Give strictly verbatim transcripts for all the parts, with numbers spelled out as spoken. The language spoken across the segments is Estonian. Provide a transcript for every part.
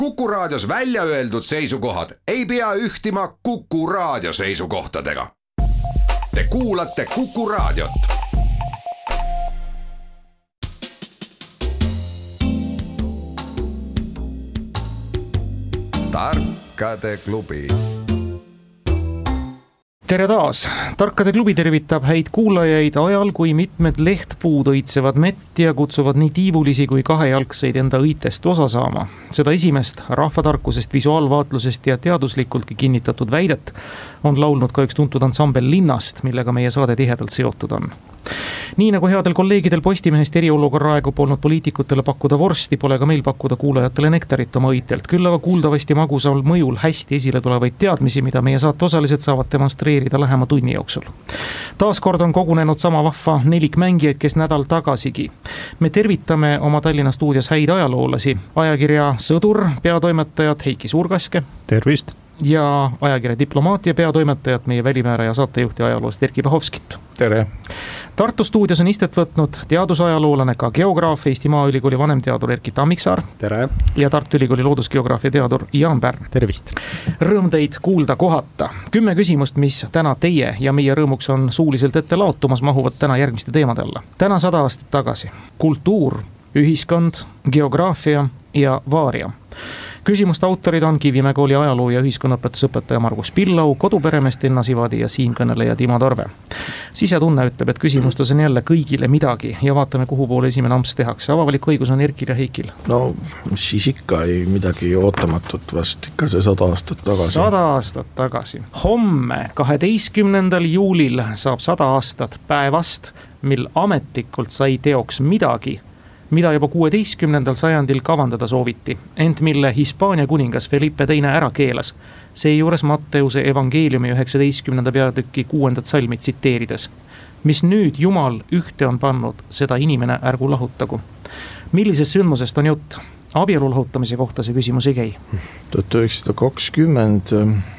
Kuku Raadios välja öeldud seisukohad ei pea ühtima Kuku Raadio seisukohtadega. Te kuulate Kuku Raadiot. Tarkade klubi. Tere taas! Tarkade klubi tervitab häid kuulajaid ajal, kui mitmed lehtpuud õitsevad mett ja kutsuvad nii tiivulisi kui kahejalgseid enda õitest osa saama. Seda esimest rahvatarkusest, visuaalvaatlusest ja teaduslikultki kinnitatud väidet on laulnud ka üks tuntud ansambel Linnast, millega meie saade tihedalt seotud on. Nii nagu headel kolleegidel Postimehest eriolukorra aegu polnud poliitikutele pakkuda vorsti, pole ka meil pakkuda kuulajatele nektarit oma õitelt. Küll aga kuuldavasti magusal mõjul hästi esile tulevaid teadmisi, mida meie saate osalised saavad demonstreerida lähema tunni jooksul. Taaskord on kogunenud sama vahva nelik mängijaid, kes nädal tagasigi. Me tervitame oma Tallinna stuudios häid ajaloolasi, ajakirja Sõdur peatoimetajat Heiki Suurkaske. Tervist! Ja ajakirja Diplomaatia peatoimetajat, meie välimääraja saatejuhti ajaloost Erki Pahovskit. Tere! Tartu stuudios on istet võtnud teadusajaloolane, ka geograaf, Eesti Maaülikooli vanemteadur Erki Tammiksaar. Tere! Ja Tartu Ülikooli loodusgeograafia teadur Jaan Pärn. Tervist! Rõõm teid kuulda kohata. Kümme küsimust, mis täna teie ja meie rõõmuks on suuliselt ette laotumas, mahuvad täna järgmiste teemade alla. Täna sada aastat tagasi. Kultuur, ühiskond, geograafia ja vaaria. Küsimuste autorid on Kivimäe kooli ajaloo ja ühiskonnaõpetusõpetaja Margus Pillau, koduperemeest Enna Sivadi ja siinkõneleja Timo Tarve. Sisetunne ütleb, et küsimustes on jälle kõigile midagi ja vaatame, kuhu poole esimene amps tehakse. Avalik õigus on Erkil ja Heikil. No siis ikka ei midagi ootamatut, vast ikka see sada aastat tagasi. Sada aastat tagasi. Homme, kaheteistkümnendal juulil saab sada aastat päevast, mil ametlikult sai teoks midagi, mida juba kuueteistkümnendal sajandil kavandada sooviti, ent mille Hispaania kuningas Felipe teine ära keelas. Seejuures Matteuse evangeeliumi üheksateistkümnenda peatüki kuuendat salmi tsiteerides. Mis nüüd Jumal ühte on pannud, seda inimene ärgu lahutagu. Millisest sündmusest on jutt? Abielu lahutamise kohta see küsimus ei käi. tuhat üheksasada kakskümmend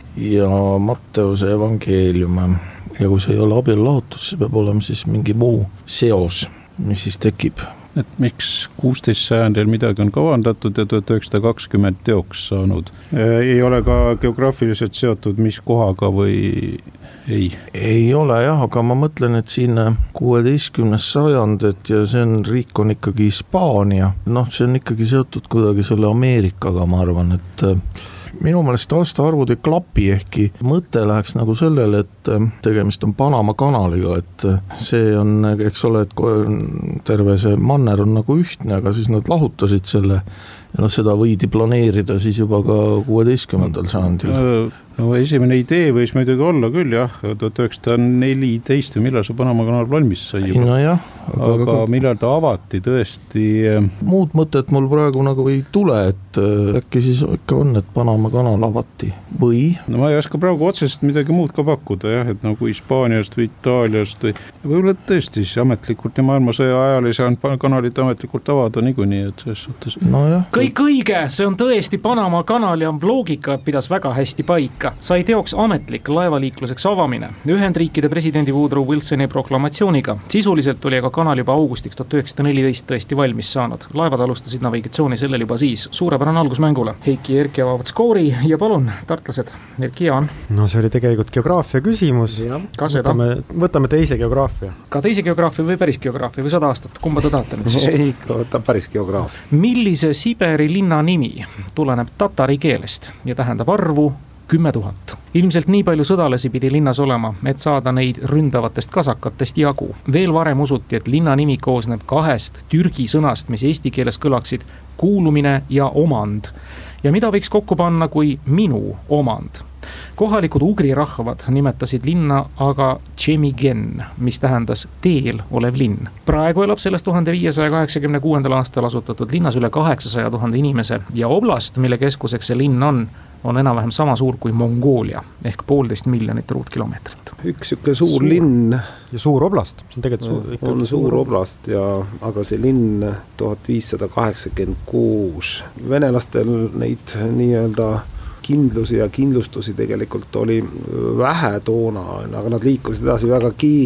ja Matteuse evangeelium. Ja kui see ei ole abielu lahutus, see peab olema siis mingi muu seos, mis siis tekib. Et miks kuusteist sajandil midagi on kavandatud ja tuhat üheksasada kakskümmend teoks saanud? Ei ole ka geograafiliselt seotud mis kohaga või ei? Ei ole jah, aga ma mõtlen, et siin kuueteistkümnes sajand, et ja see on, riik on ikkagi Hispaania. Noh, see on ikkagi seotud kuidagi selle Ameerikaga, ma arvan, et minu meelest aastaarvud ei klapi, ehkki mõte läheks nagu sellele, et tegemist on Panama kanaliga, et see on, eks ole, et terve see manner on nagu ühtne, aga siis nad lahutasid selle ja noh, seda võidi planeerida siis juba ka kuueteistkümnendal sajandil. No, esimene idee võis muidugi olla küll jah, tuhat üheksasada neliteist või millal see Panama kanal valmis sai juba. No jah, aga, aga, aga millal ta avati tõesti? Muud mõtet mul praegu nagu ei tule, et äkki siis ikka on, et Panama kanal avati või? No ma ei oska praegu otseselt midagi muud ka pakkuda jah, et nagu Hispaaniast või Itaaliast või võib-olla tõesti siis ametlikult ja maailmasõja ajal ei saanud kanalit ametlikult avada niikuinii, et selles suhtes. No jah. Kõik õige, see on tõesti Panama kanal ja loogika pidas väga hästi paika. Sai teoks ametlik laevaliikluseks avamine Ühendriikide presidendi Woodrow Wilsoni proklamatsiooniga. Sisuliselt oli aga kanal juba augustiks tuhat üheksasada neliteist tõesti valmis saanud. Laevad alustasid navigatsiooni sellel juba siis. Suurepärane algus mängule. Heiki ja Erki avavad skoori ja palun, tartlased, Erki Jaan. No see oli tegelikult geograafia küsimus. Ka seda. Võtame, võtame teise geograafia. Ka teise geograafia või päris geograafia või sada aastat. Kumba te tahate nüüd siis? Ei, võtab päris geograafia. Millise Siberi linna nimi tuleneb tatari keelest ja tähendab arvu kümme tuhat. Ilmselt nii palju sõdalasi pidi linnas olema, et saada neid ründavatest kasakatest jagu. Veel varem usuti, et linna nimi koosneb kahest türgi sõnast, mis eesti keeles kõlaksid kuulumine ja omand. Ja mida võiks kokku panna kui minu omand? Kohalikud ugri rahvad nimetasid linna aga Tšemigen, mis tähendas teel olev linn. Praegu elab sellest tuhande viiesaja kaheksakümne kuuendal aastal asutatud linnas üle kaheksasaja tuhande inimese ja oblast, mille keskuseks see linn on, on enam-vähem sama suur kui Mongoolia ehk poolteist miljonit ruutkilomeetrit. Üks siuke suur, suur linn ja suur oblast, see on tegelikult suur, on suur oblast ja aga see linn tuhat viissada kaheksakümmend kuus. Venelastel neid nii-öelda kindlusi ja kindlustusi tegelikult oli vähe toona, aga nad liikusid edasi väga kiiresti.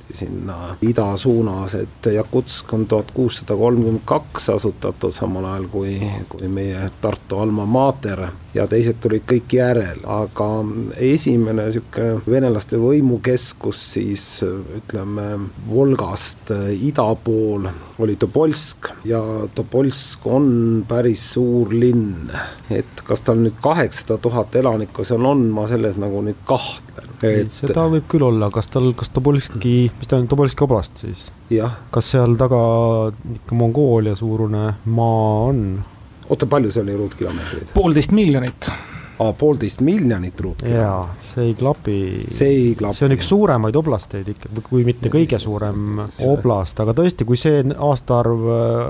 sinna ida suunas, et Jakutsk on tuhat kuussada kolmkümmend kaks asutatud samal ajal kui, kui meie Tartu Alma Mater ja teised tulid kõik järel, aga esimene siuke venelaste võimukeskus siis ütleme Volgast ida pool oli Tobolsk ja Tobolsk on päris suur linn, et kas tal nüüd kaheksasada tuhat elanikku seal on, ma selles nagu nüüd kahtlen. Et... seda võib küll olla, kas tal, kas Tobolski, mis ta on Tobolski oblast siis? Jah. Kas seal taga ikka Mongoolia suurune maa on? Oota, palju see oli ruutkilomeetreid? Poolteist miljonit. Aa, poolteist miljonit ruutkilomeetreid. Jaa, see ei klapi. See ei klapi. See on üks suuremaid oblasteid ikka, kui mitte kõige suurem oblast, aga tõesti, kui see aastaarv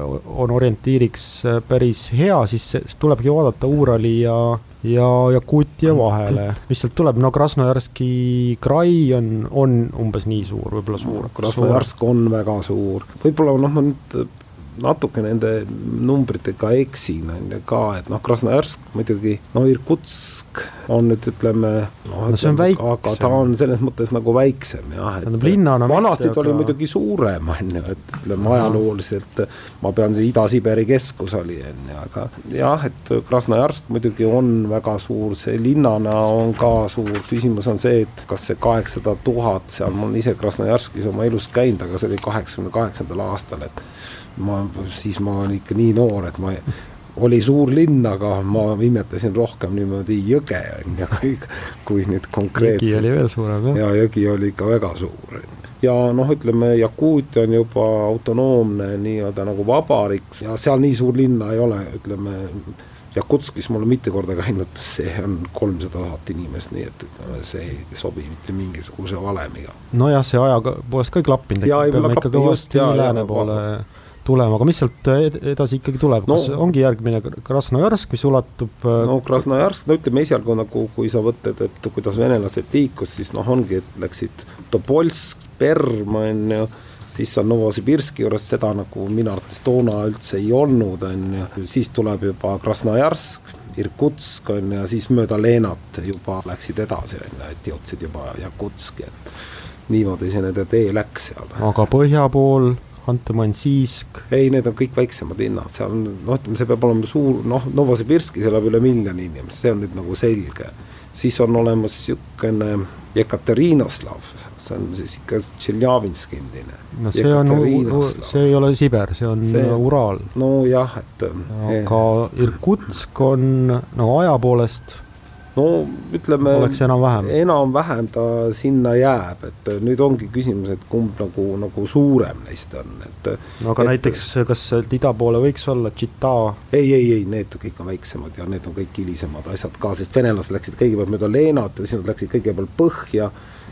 on orientiiriks päris hea, siis tulebki vaadata Uurali ja ja Jakutia vahele, mis sealt tuleb, no Krasnojarski krai on, on umbes nii suur, võib-olla suur. Krasnojarsk on väga suur, võib-olla noh, ma nüüd natuke nende numbritega eksin ka, et noh, Krasnojarsk muidugi, no Irkutsk on nüüd ütleme, no, no see on väiksem, aga ta on selles mõttes nagu väiksem jah, et linnana vanasti aga... oli muidugi suurem on ju, et ütleme ajalooliselt ma pean see Ida-Siberi keskus oli enne, aga jah, et Krasnojarsk muidugi on väga suur, see linnana on ka suur, küsimus on see, et kas see kaheksasada tuhat, seal ma olen ise Krasnojarskis oma elus käinud, aga see oli kaheksakümne kaheksandal aastal, et ma, siis ma olen ikka nii noor, et ma oli suur linn, aga ma imetasin rohkem niimoodi jõge kui, kui nüüd konkreetselt. Jõgi oli veel suurem, jah? Ja jõgi oli ikka väga suur. Ja noh, ütleme, Jakuutia on juba autonoomne nii-öelda nagu vabariks ja seal nii suur linna ei ole, ütleme, Jakutskis mul on mitte korda käinud, see on kolmsada tuhat inimest, nii et see ei sobi mitte mingisuguse valemiga. No jah, see ajaga poolest ka ei klappinud, peame ikka kõvasti lääne poole tulema, aga mis sealt edasi ikkagi tuleb, kas no, ongi järgmine Krasnojarsk, mis ulatub? No Krasnojarsk, no ütleme esialgu nagu, kui sa võtted, et kuidas venelased liikus, siis noh ongi, et läksid Tobolsk, Perm, on ju, siis on Novosibirski juures seda nagu minu arvates toona üldse ei olnud, on ju, siis tuleb juba Krasnojarsk, Irkutsk on ja siis mööda Leenat juba läksid edasi, on ju, et jõudsid juba Jakutski, et niimoodi see nende tee läks seal. Aga põhja pool Hantemansiisk? Ei, need on kõik väiksemad linnad, seal on, noh, see peab olema suur, noh, Novosibirski, see elab üle miljoni inimest, see on nüüd nagu selge. Siis on olemas siukene Jekaterinoslav, see on siis ikka Tšeljavinski endine. No see on, see ei ole Siber, see on see, Uraal. No jah, et... Aga Irkutsk on nagu aja poolest... No ütleme, enam-vähem. enam-vähem ta sinna jääb, et nüüd ongi küsimus, et kumb nagu, nagu suurem neist on. Et, no aga et, näiteks, kas ida poole võiks olla Tšita? Ei, ei, ei, need kõik on väiksemad ja need on kõik hilisemad asjad ka, sest venelased läksid kõigepealt mööda Leenat ja siis nad läksid kõigepealt põhja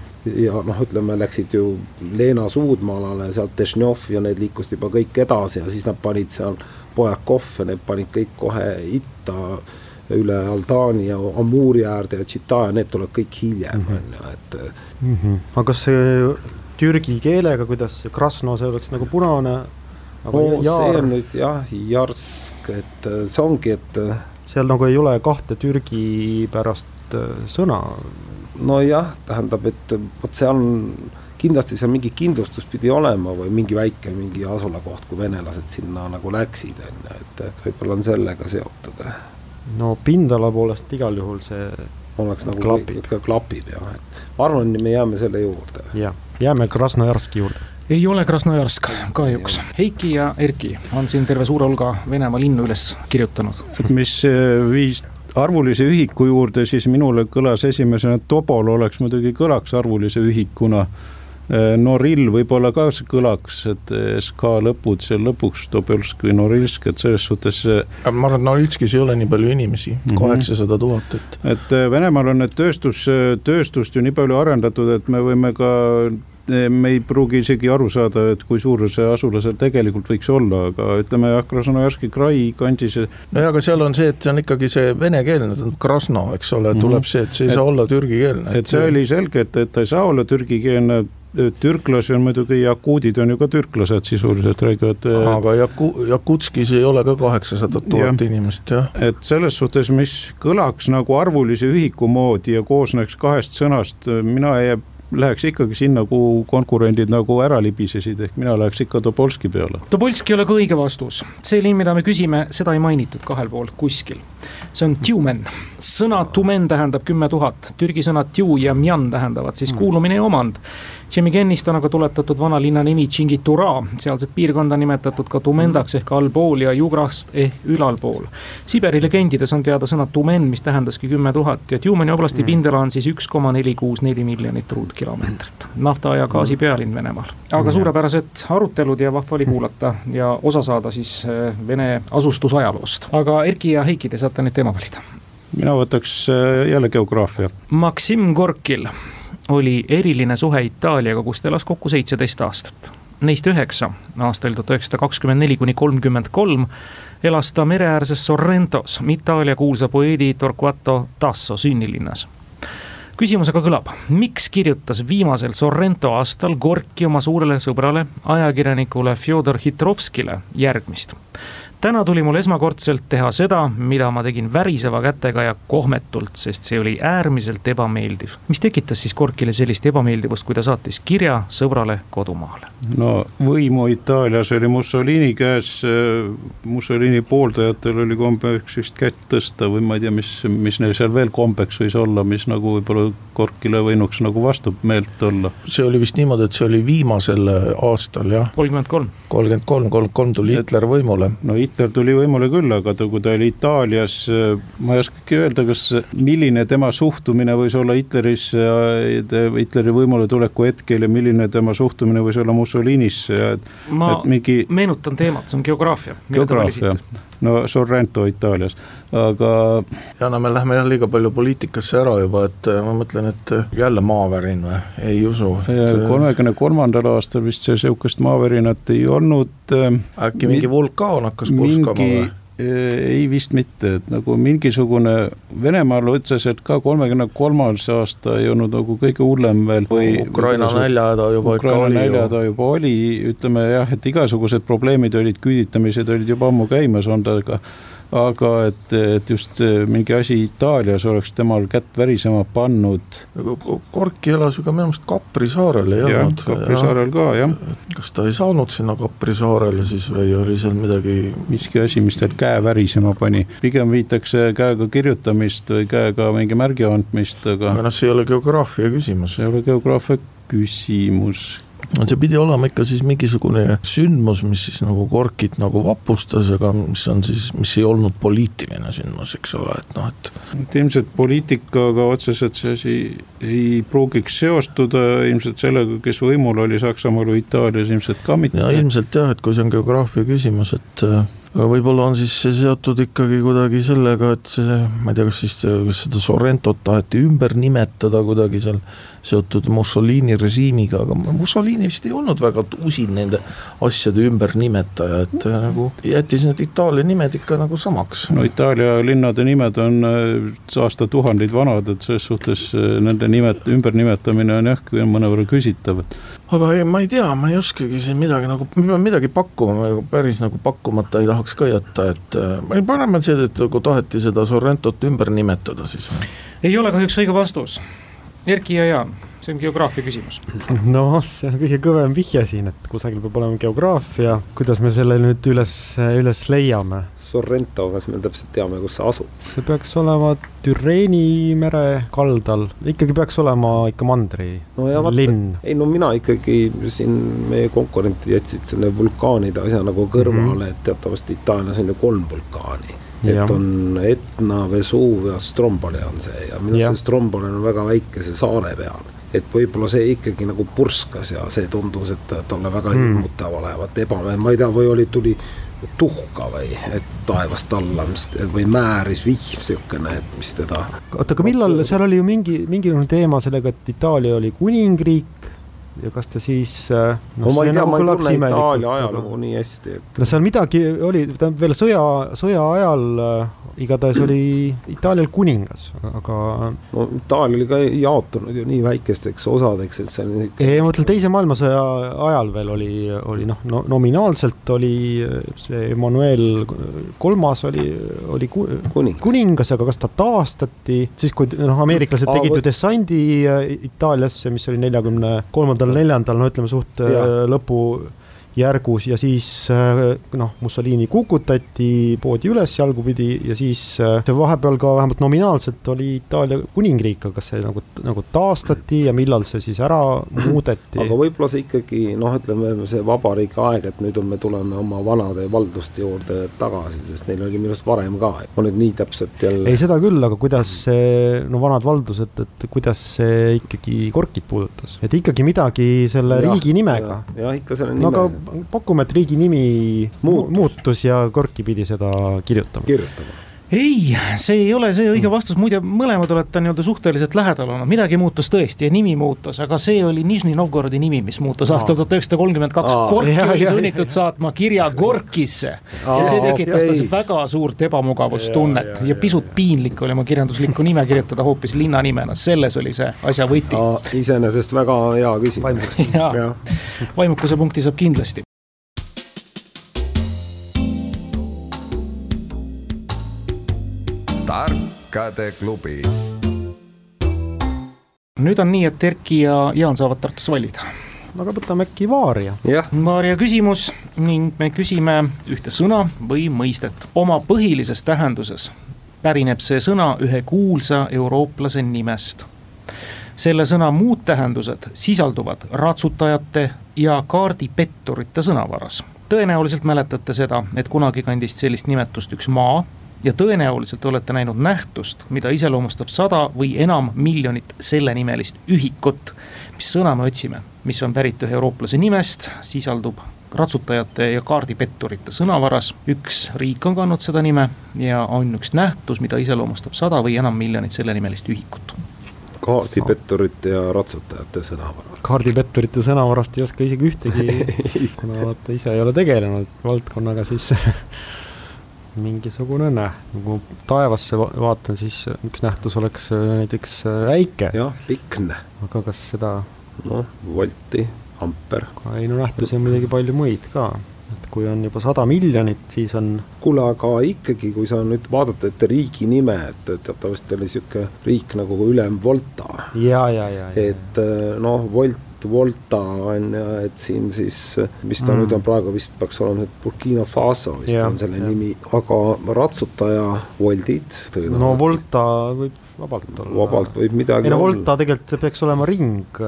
ja noh, ütleme, läksid ju Leena suudmaalale, sealt Dešnjov ja need liikusid juba kõik edasi ja siis nad panid seal Pojakov ja need panid kõik kohe itta üle Altaani ja Amuri äärde ja Tšita ja need tuleb kõik hiljem mm -hmm. et... mm -hmm. aga kas see türgi keelega, kuidas see Krasno, see oleks nagu punane, aga no, jaar... see on nüüd jah, Jarsk, et see ongi, et seal nagu ei ole kahte türgi pärast sõna. No jah, tähendab, et võt seal on kindlasti seal mingi kindlustus pidi olema või mingi väike mingi asula koht, kui venelased sinna nagu läksid, et võib-olla on sellega seotud. No pindala poolest igal juhul see oleks nagu klapib, ikka klapib jah, et ma arvan, et me jääme selle juurde. Ja, jääme Krasnojarski juurde. Ei ole Krasnojarsk, kahjuks. Heiki ja Erki on siin terve suure hulga Venemaa linnu üles kirjutanud. Mis viis arvulise ühiku juurde, siis minule kõlas esimesena Tobol oleks muidugi kõlaks arvulise ühikuna. Norill võib-olla ka see kõlaks, et S K lõpud seal lõpuks Tobelsk või Norilsk, et selles suhtes ma arvan, et Norilskis ei ole nii palju inimesi, kaheksasada tuhat. Et, et Venemaal on need tööstus, tööstust ju nii palju arendatud, et me võime ka, me ei pruugi isegi aru saada, et kui suur see asula seal tegelikult võiks olla, aga ütleme jah, Krasnojarski krai kandis. No ja, aga seal on see, et see on ikkagi see venekeelne, Krasno, eks ole, tuleb see, et see ei saa olla türgikeelne. Et see oli selge, et, et ta ei saa olla türgikeelne. Türklasi on muidugi, jakuudid on ju ka türklased sisuliselt räägivad. Aga Jaku, Jakutskis ei ole ka kaheksasada tuhat inimest, jah. Et selles suhtes, mis kõlaks nagu arvulise ühiku moodi ja koosneks kahest sõnast, mina jääb läheks ikkagi sinna, kuhu konkurendid nagu ära libisesid, ehk mina läheks ikka Tobolski peale. Tobolski ei ole ka õige vastus. See linn, mida me küsime, seda ei mainitud kahel pool kuskil. See on Tjumen. Sõna Tumen tähendab kümme tuhat. Türgi sõnad Tju ja Mjan tähendavad siis kuulumine ja omand. Tšemigennist on aga tuletatud vana linna nimi Tšingitura, sealset piirkonda nimetatud ka Tumendaks ehk allpool ja Jugrast ehk ülalpool. Siberi legendides on teada sõna Tumen, mis tähendaski kümme tuhat ja Tjumeni oblasti mm. pindala on siis üks koma neli kuus neli miljonit ruutkilomeetrit. Nafta ja gaasi pealinn Venemaal. Aga suurepärased arutelud ja vahva oli kuulata ja osa saada siis Vene asustusajaloost. Aga Erki ja Heiki, te saate nüüd teema valida. Mina võtaks jälle geograafia. Maksim Gorkil oli eriline suhe Itaaliaga, kus ta elas kokku seitseteist aastat. Neist üheksa aastal tuhat üheksasada kakskümmend neli kuni kolmkümmend kolm elas ta mereäärses Sorrentos, Itaalia kuulsa poeedi Torquato Tasso sünnilinnas. Küsimusega kõlab, miks kirjutas viimasel Sorrento aastal Gorki oma suurele sõbrale, ajakirjanikule Fjodor Hitrovskile järgmist? Täna tuli mul esmakordselt teha seda, mida ma tegin väriseva kätega ja kohmetult, sest see oli äärmiselt ebameeldiv. Mis tekitas siis Gorkile sellist ebameeldivust, kui ta saatis kirja sõbrale kodumaale? No võimu Itaalias oli Mussolini käes, Mussolini pooldajatel oli kombe üks vist kätt tõsta või ma ei tea, mis, mis neil seal veel kombeks võis olla, mis nagu võib-olla Gorkile võinuks nagu vastu meelt olla. See oli vist niimoodi, et see oli viimasel aastal, jah? kolmkümmend kolm. kolmkümmend kolm, kolmkümmend kolm tuli Hitler võimule. No Hitler tuli võimule küll, aga kui ta oli Itaalias, ma ei oskagi öelda, kas milline tema suhtumine võis olla Hitleris, Hitleri võimule tuleku hetkel ja milline tema suhtumine võis olla Mussolinisse. Et, ma et mingi... meenutan teemat, see on geograafia. Geograafia, no Sorrento Itaalias, aga... Ja no me lähme jah liiga palju poliitikasse ära juba, et ma mõtlen, et jälle maavärin või, ei usu. Et... kolmekümne kolmandal aastal vist see seukest maavärinat ei olnud. Äkki mingi vulkaan hakkas purskama või? Ei vist mitte, et nagu mingisugune Venemaal otseselt ka kolmekümne kolmas aasta ei olnud nagu kõige hullem veel. Või Ukraina näljahäda juba ikka oli. Ukraina näljahäda juba oli, ütleme jah, et igasugused probleemid olid, küüditamised olid juba ammu käimas ondaga. Aga et, et just mingi asi Itaalias oleks temal kätt värisema pannud. Gorki elas ju ka minu meelest Kapri saarel ei ja, olnud. Kapri saarel ka, jah. Kas ta ei saanud sinna Kapri saarele siis või oli seal midagi? Miski asi, mis tal käe värisema pani. Pigem viitakse käega kirjutamist või käega mingi märgi andmist. Aga, aga noh, see ei ole geograafia küsimus. See ei ole geograafia küsimus. See pidi olema ikka siis mingisugune sündmus, mis siis nagu Gorkit nagu vapustas, aga mis on siis, mis ei olnud poliitiline sündmus, eks ole, et noh, et... et ilmselt poliitikaga otseselt see asi ei pruugiks seostuda, ilmselt sellega, kes võimul oli Saksamaal või Itaalias, ilmselt ka mitte. Ja ilmselt jah, et kui see on geograafia küsimus, et aga võib-olla on siis see seotud ikkagi kuidagi sellega, et see, ma ei tea, kas siis kas seda Sorrentot taheti ümber nimetada kuidagi seal seotud Mussolini režiimiga, aga Mussolini vist ei olnud väga usin nende asjade ümber nimetaja, et nagu jättis need Itaalia nimed ikka nagu samaks. No Itaalia linnade nimed on aasta tuhandeid vanad, et selles suhtes nende nimed, ümber nimetamine on jah, kui on mõnevõrra küsitav. Aga ei, ma ei tea, ma ei oskagi siin midagi nagu, me peame midagi pakkuma, päris nagu pakkumata ei tahaks ka jätta, et ma ei parem see, et kui taheti seda Sorrentot ümber nimetada siis. Ei ole kahjuks õige vastus. Erki ja Jaan, see on geograafia küsimus. No, see on kõige kõvem vihje siin, et kusagil peab olema geograafia. Kuidas me selle nüüd üles, üles leiame? Sorrento, kas me täpselt teame, kus see asub? See peaks olema Türeeni mere kaldal. Ikkagi peaks olema ikka mandri no ja vaata, linn. Ei, no mina ikkagi siin meie konkurentid jätsid selle vulkaanide asja nagu kõrvale, mm-hmm. et teatavasti Itaalias on ju kolm vulkaani. Et ja. On Etna, Vesuv ja Stromboli on see ja minu see Stromboli on väga väikese saare peal. Et võib-olla see ikkagi nagu purskas ja see tundus, et talle väga mm. hirmutav olevat ebamäe. Ma ei tea, või oli tuli tuhka või et taevast alla või määris vihm siukene, et mis teda... Oota, aga millal, seal oli ju mingi, mingi teema sellega, et Itaalia oli kuningriik ja kas ta siis no, no ma ei tea, ma ei tunne Itaalia aga... ajalugu nii hästi et... no seal midagi oli, ta veel sõja, sõja ajal äh, igatahes oli Itaalial kuningas, aga no Itaalia oli ka jaotunud ju nii väikesteks osadeks, et see on ei, ma mõtlen teise maailmasõja ajal veel oli, oli noh, no, nominaalselt oli see Emmanuel kolmas oli, oli ku, kuningas. kuningas, aga kas ta taastati siis, kui noh, ameeriklased tegid ju dessandi Itaaliasse, mis oli neljakümne kolmandal, neljandal, no ütleme suht ja. lõpu järgus ja siis noh, Mussolini kukutati, poodi üles jalgupidi ja siis see vahepeal ka vähemalt nominaalselt oli Itaalia kuningriik, aga kas see nagu, nagu taastati ja millal see siis ära muudeti? aga võib-olla see ikkagi, noh, ütleme see vabariigi aeg, et nüüd on, me tuleme oma vanade valduste juurde tagasi, sest neil oli minust varem ka, et ma nüüd nii täpselt jälle... ei, seda küll, aga kuidas see, no vanad valdused, et kuidas see ikkagi Korkit puudutas? Et ikkagi midagi selle ja, riigi nimega. Ja, ja ikka selle no, nimega. Aga pakume, et riigi nimi muutus, muutus ja Korki pidi seda kirjutama. kirjutama. ei, see ei ole see õige vastus, muide mõlemad olete nii-öelda suhteliselt lähedal olnud, midagi muutus tõesti ja nimi muutus, aga see oli Nižni Novgorodi nimi, mis muutus aastal tuhat üheksasada kolmkümmend kaks. Korki ja, oli sunnitud saatma kirja Gorkisse ja see tekitas tas väga suurt ebamugavustunnet ja, ja pisut piinlik oli oma kirjanduslikku nime kirjutada hoopis linna nimena, selles oli see asja võti. Iseenesest väga hea küsimus. Vaimukuse punkti saab kindlasti. Tarkade klubi. Nüüd on nii, et Erki ja Jaan saavad Tartus valida. Aga võtame äkki Vaaria. Vaaria küsimus ning me küsime ühte sõna või mõistet. Oma põhilises tähenduses pärineb see sõna ühe kuulsa eurooplase nimest. Selle sõna muud tähendused sisalduvad ratsutajate ja kaardipetturite sõnavaras. Tõenäoliselt mäletate seda, et kunagi kandis sellist nimetust üks maa, ja tõenäoliselt olete näinud nähtust, mida iseloomustab sada või enam miljonit selle nimelist ühikut, mis sõna me otsime, mis on pärit ühe eurooplase nimest, sisaldub ratsutajate ja kaardipetturite sõnavaras. Üks riik on kandnud seda nime ja on üks nähtus, mida iseloomustab sada või enam miljonit selle nimelist ühikut. Kaardipetturite ja ratsutajate sõnavaras. Kaardipetturite sõnavarast ei oska isegi ühtegi, kuna vaata ise ei ole tegelenud valdkonnaga, siis mingisugune näht. Kui taevasse vaatan, siis üks nähtus oleks näiteks äike. jah, pikne. aga kas seda... noh, volti, amper. ei no nähtusi on midagi palju muid ka. Et kui on juba sada miljonit, siis on... kuule, aga ikkagi, kui sa nüüd vaadata, et riigi nime, et teatavasti oli siuke riik nagu ülem Volta. Ja, ja, ja, ja. Et noh, Volt Volta on ja et siin siis, mis ta mm. nüüd on praegu vist peaks olema Burkina Faso vist ja, on selle ja. nimi, aga ratsutaja Voltid. No Volta võib vabalt olla. Vabalt võib midagi ei no Volta olla. Tegelikult peaks olema ring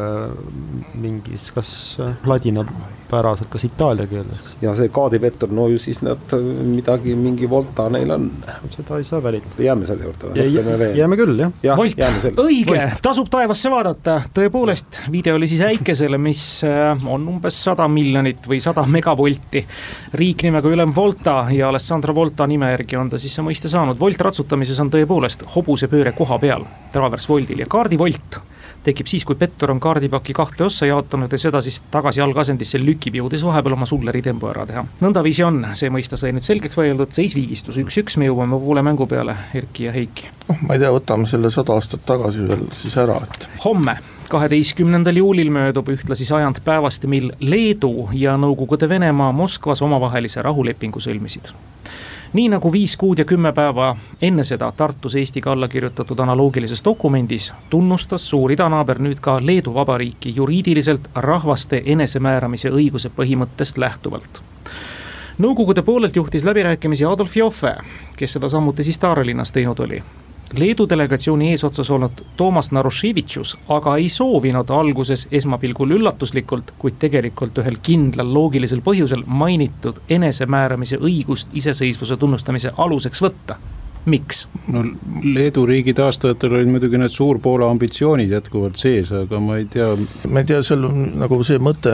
mingis, kas ladinapäraselt, kas itaalia keeles. Ja see kaadipettur, no ju siis nad midagi, mingi Volta neil on. Seda ei saa välitada. Jääme selle juurde või? Jääme, jääme küll, jah. Ja, Volt, õige, Volt. Tasub taevasse vaadata. Tõepoolest, video oli siis äikesele, mis on umbes sada miljonit või sada megavolti. Riik nimega ülem Volta ja Alessandro Volta nime järgi on ta siis see mõiste saanud. Volt ratsutamises on tõepoolest hobuse pööre koha peal, travers voldil ja kaardivolt tekib siis, kui pettur on kaardipaki kahte ossa jaotanud ja seda siis tagasi algasendisse lükib, jõudes vahepeal oma sulleri tempo ära teha. Nõndaviisi on, see mõista sai nüüd selgeks vaieldud, seis viigistus üks-üks, me jõuame poole mängu peale, Erki ja Heiki. Oh, ma ei tea, võtame selle sada aastat tagasi veel siis ära. Et... homme, kaheteistkümnendal juulil möödub ühtlasi sajand päevast, mil Leedu ja Nõukogude Venemaa Moskvas omavahelise rahulepingu sõlmisid. Nii nagu viis kuud ja kümme päeva enne seda Tartus Eestiga alla kirjutatud analoogilises dokumendis tunnustas suur idanaaber nüüd ka Leedu vabariiki juriidiliselt rahvaste enesemääramise õiguse põhimõttest lähtuvalt. Nõukogude poolelt juhtis läbirääkimisi Adolf Joffe, kes seda samuti siis Taaralinnas teinud oli. Leedu delegatsiooni eesotsas olnud Toomas Naruševitšus aga ei soovinud alguses esmapilgul üllatuslikult, kuid tegelikult ühel kindlal loogilisel põhjusel mainitud enesemääramise õigust iseseisvuse tunnustamise aluseks võtta. Miks? No, Leedu riigi taastajatel olid muidugi need suurpoola ambitsioonid jätkuvalt sees, aga ma ei tea. Ma ei tea, seal nagu see mõte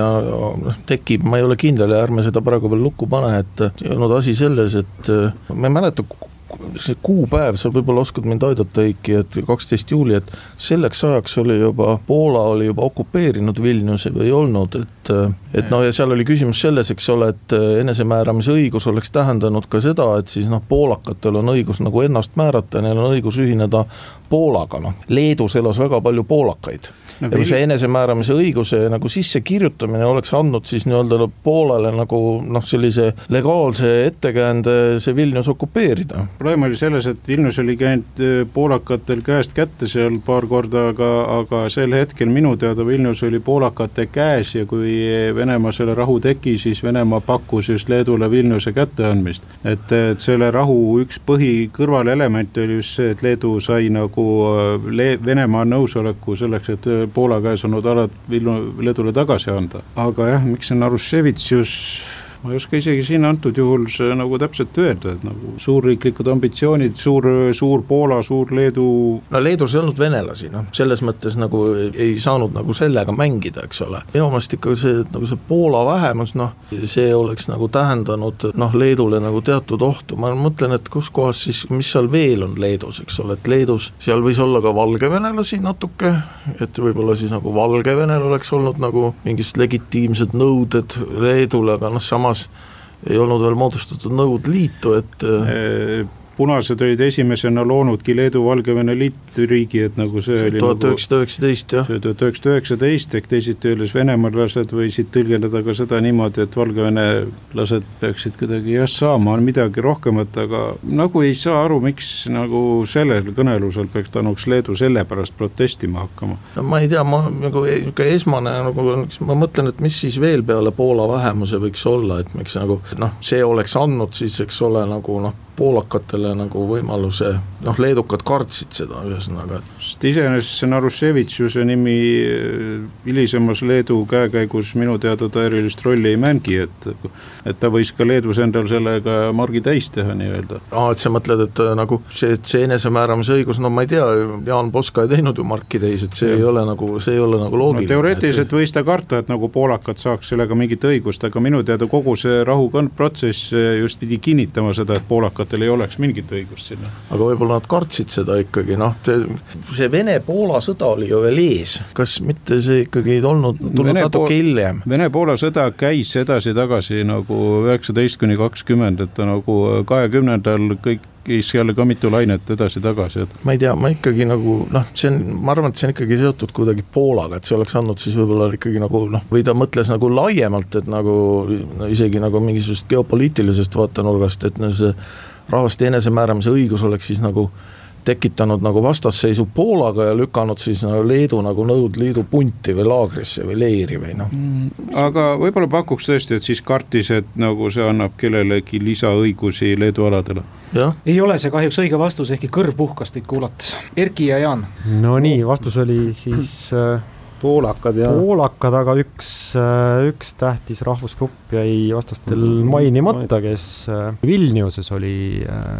tekib, ma ei ole kindel ja ärme seda praegu veel lukku pane, et ei olnud asi selles, et ma ei mäleta, see kuupäev, sa võib-olla oskad mind aidata, Heiki, et kaksteist juuli, et selleks ajaks oli juba, Poola oli juba okupeerinud Vilniuse või ei olnud, et, et no ja seal oli küsimus selles, eks ole, et enesemääramise õigus oleks tähendanud ka seda, et siis noh, poolakatel on õigus nagu ennast määrata ja neil on õigus ühineda Poolaga, noh, Leedus elas väga palju poolakaid. No, ja kui see enesemääramise õiguse nagu sisse kirjutamine oleks andnud siis nii-öelda Poolale nagu noh, sellise legaalse ettekäände see Vilnius okupeerida. Probleem oli selles, et Vilnius oli käinud poolakatel käest kätte seal paar korda, aga, aga sel hetkel minu teada Vilnius oli poolakate käes ja kui Venemaa selle rahu tegi, siis Venemaa pakkus just Leedule Vilniuse kätte andmist. Et, et selle rahu üks põhi kõrvalelement oli just see, et Leedu sai nagu Le- Venemaa nõusoleku selleks, et Poola käes on alad Leedule tagasi anda. Aga jah, miks see Naruševitšus, ma ei oska isegi siin antud juhul see nagu täpselt öelda, et nagu suurriiklikud ambitsioonid, suur, suur Poola, suur Leedu. No Leedus ei olnud venelasi, noh, selles mõttes nagu ei saanud nagu sellega mängida, eks ole. Minu meelest ikka see, nagu see Poola vähemus, noh, see oleks nagu tähendanud, noh, Leedule nagu teatud ohtu. Ma mõtlen, et kus kohas siis, mis seal veel on Leedus, eks ole, et Leedus, seal võis olla ka valgevenelasi natuke, et võib-olla siis nagu Valgevenel oleks olnud nagu mingist legitiimsed nõuded Leedule, aga noh, samas ei olnud veel moodustatud Nõukogude Liitu, et punased olid esimesena loonudki Leedu-Valgevene liitriigi, et nagu see oli tuhat üheksasada üheksateist, jah. tuhat üheksasada üheksateist, ehk teisiti öeldes venemarlased võisid tõlgendada ka seda niimoodi, et valgevenelased peaksid kuidagi jah saama midagi rohkemat, aga nagu ei saa aru, miks nagu sellel kõnelusel peaks tanuks Leedu selle pärast protestima hakkama. No, ma ei tea, ma nagu esmane, nagu, ma mõtlen, et mis siis veel peale Poola vähemuse võiks olla, et miks nagu, noh, see oleks andnud siis, eks ole, nagu noh, poolakatele nagu võimaluse, noh, leedukad kartsid seda ühesõnaga. Sest iseenesest see Naruševitšuse nimi hilisemas Leedu käekäigus minu teada ta erilist rolli ei mängi, et, et ta võis ka Leedus endal sellega margi täis teha nii-öelda. Aa, et sa mõtled, et nagu see, see enesemääramise õigus, no ma ei tea, Jaan Poska ei teinud ju marki täis, et see ja. ei ole nagu, see ei ole nagu loogiline. No, teoreetiliselt et... võis ta karta, et nagu poolakad saaks sellega mingit õigust, aga minu teada kogu see rahuprotsess just pidi kinnitama seda, et poolakad ei oleks mingit õigust sinna. Aga võib-olla nad kartsid seda ikkagi, noh, see Vene-Poola sõda oli ju veel ees, kas mitte see ikkagi ei olnud tulnud natuke hiljem? Vene-Poola sõda käis edasi-tagasi nagu üheksateist kuni kakskümmend, et ta nagu kahekümnendal kõik jälle ka mitu lainet edasi-tagasi. Et... ma ei tea, ma ikkagi nagu, noh, see on, ma arvan, et see on ikkagi seotud kuidagi Poolaga, et see oleks andnud siis võib-olla ikkagi nagu, noh, või ta mõtles nagu laiemalt, et nagu no, isegi nagu mingisugust geopoliitilisest vaatenurgast, et no see rahvaste enesemääramise õigus oleks siis nagu tekitanud nagu vastasseisu Poolaga ja lükanud siis nagu Leedu nagu Nõukogude Liidu punti või laagrisse või leeri või noh. Aga võib-olla pakuks tõesti, et siis kartis, et nagu see annab kellelegi lisaõigusi Leedu aladele. Ja? Ei ole see kahjuks õige vastus, ehkki kõrv puhkas teid kuulates. Erki ja Jaan. No nii, vastus oli siis... Poolakad, ja. Poolakad, aga üks, üks tähtis rahvusgrupp jäi vastastel mainimata, kes Vilniuses oli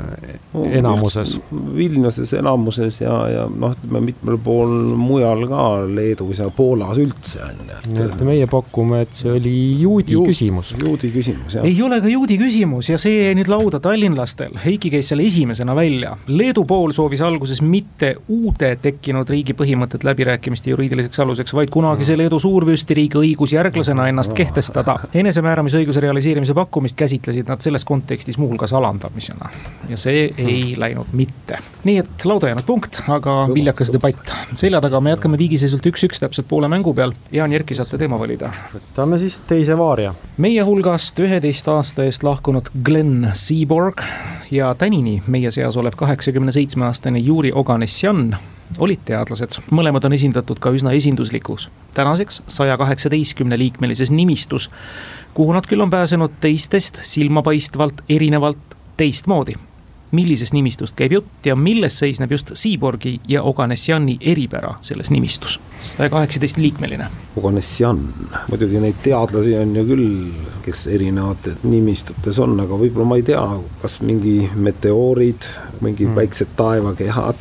enamuses. Vilniuses enamuses ja, ja noh, me mitmel pool mujal ka Leedus ja Poolas üldse on. Et meie pakume, et see oli juudi Ju, küsimus. Juudi küsimus, jah. Ei ole ka juudi küsimus ja see jäi nüüd lauda tallinlastel. Heiki käis selle esimesena välja. Leedu pool soovis alguses mitte uude tekkinud riigi põhimõtted läbirääkimiste juriidiliseks aluseks, vaid kunagi see Leedu suurvürstiriigi õigus järglasena ennast kehtestada. Enesemääramise õiguse realiseerimise pakkumist käsitlesid nad selles kontekstis muuhulgas alandamisena. Ja see ei läinud mitte. Nii et lauda jäänud punkt, aga viljakas debatt. Selja taga me jätkame viigiseisult üks-üks täpselt poole mängu peal. Jaan Jerki saate teema valida. Võtame siis teise vaaria. Meie hulgast üheteist aasta eest lahkunud Glenn Seaborg ja tänini meie seas olev kaheksakümne seitsme aastane Juri Oganessian olid teadlased. Mõlemad on esindatud ka üsna esinduslikus. Tänaseks saja kaheksateistkümne liikmelises nimistus, kuhu nad küll on pääsenud teistest silmapaistvalt erinevalt teistmoodi. Millisest nimistust käib jutt ja milles seisneb just Seaborgi ja Oganessiani eripära selles nimistus? saja kaheksateist liikmeline. Oganessian. Muidugi neid teadlasi on ju küll, kes erinevate nimistutes on, aga võib-olla ma ei tea, kas mingi meteoorid, mingi mm. väiksed taevakehad,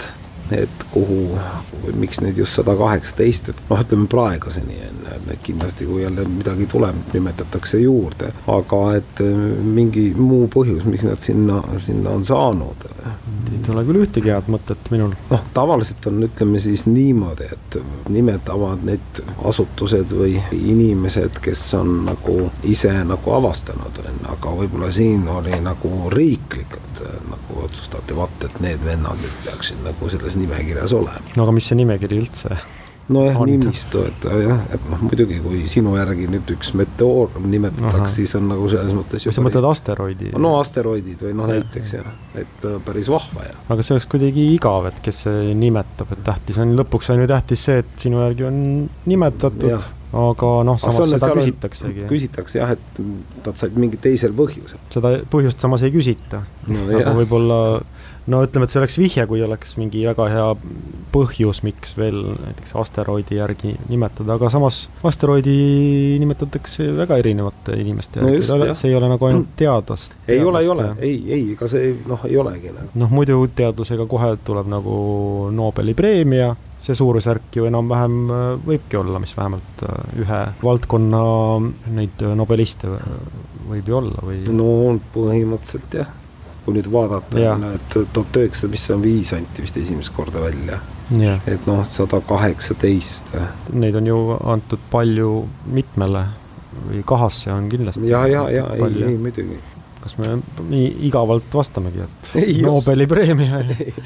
et kuhu, miks neid just sada kaheksateist, et noh, ütleme praeguseni, et kindlasti kui jälle midagi tuleb, nimetatakse juurde, aga et mingi muu põhjus, miks nad sinna, sinna on saanud. Ei tule küll ühtegi head mõtet minul. Noh, tavaliselt on, ütleme siis niimoodi, et nimetavad need asutused või inimesed, kes on nagu ise nagu avastanud, aga võib-olla siin oli nagu riiklikult nagu otsustati, vaat, et need vennad nüüd peaksid nagu selles nimekirjas olema. No aga mis see nimekiri üldse? No jah, nimistu, et jah, et noh, muidugi kui sinu järgi nüüd üks meteoor nimetatakse, siis on nagu selles mõttes või sa mõtled asteroidi? No asteroidid või noh näiteks jah, et päris vahva jah. Aga see oleks kuidagi igav, et kes see nimetab, et tähtis on, lõpuks on ju tähtis see, et sinu järgi on nimetatud, ja. Aga noh, samas on, seda küsitaksegi. Küsitakse jah, et nad said mingi teisel põhjusel. Seda põhjust samas ei küsita. No, nagu võib-olla, no ütleme, et see oleks vihje, kui oleks mingi väga hea põhjus, miks veel näiteks asteroidi järgi nimetada, aga samas asteroidi nimetatakse väga erinevate inimeste järgi, no just, see ei ole nagu ainult teadast. Ei teadast, ole, ei ole, ei, ei, ega see noh, ei olegi. Noh, muidu teadusega kohe tuleb nagu Nobeli preemia, see suurusjärk ju enam-vähem võibki olla, mis vähemalt ühe valdkonna neid nobeliste võib ju olla või? No põhimõtteliselt jah, kui nüüd vaadata, et tuhat üheksasada, mis on viis anti vist esimest korda välja, ja. Et noh, sada kaheksateist. Neid on ju antud palju mitmele või kahasse on kindlasti. Ja, ja, ja, ei, ei, muidugi. Kas me nii igavalt vastamegi, et ei, Nobeli preemia?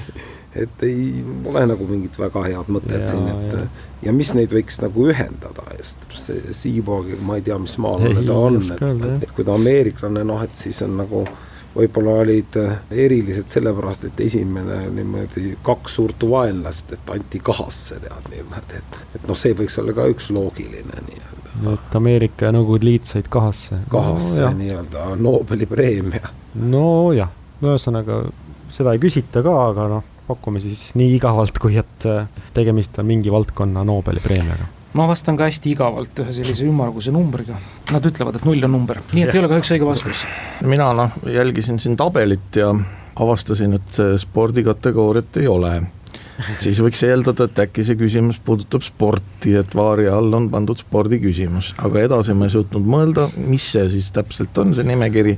Et ei ole nagu mingit väga head mõtet ja, siin, et ja. Ja mis neid võiks nagu ühendada just, see Seaborg, ma ei tea, mis maal ei, ta on, et, et kui ta ameeriklane, noh, et siis on nagu võib-olla olid erilised sellepärast, et esimene niimoodi kaks suurt vaenlast, et anti kahasse tead niimoodi, et, et noh, see võiks olla ka üks loogiline nii-öelda. Et Ameerika ja Nõukogude Liit said kahasse. Kahasse no, nii-öelda, Nobeli preemia. No jah, ühesõnaga seda ei küsita ka, aga noh, pakume siis nii igavalt, kui et tegemist on mingi valdkonna Nobeli preemiaga. Ma vastan ka hästi igavalt ühe sellise ümmarguse numbriga. Nad ütlevad, et null on number. Nii et ei ole kahjuks õige vastus. Mina noh, jälgisin siin tabelit ja avastasin, et spordikategooriat ei ole. Siis võiks eeldada, et äkki see küsimus puudutab sporti, et vaari all on pandud spordi küsimus. Aga edasi ma ei suutnud mõelda, mis see siis täpselt on, see nimekiri.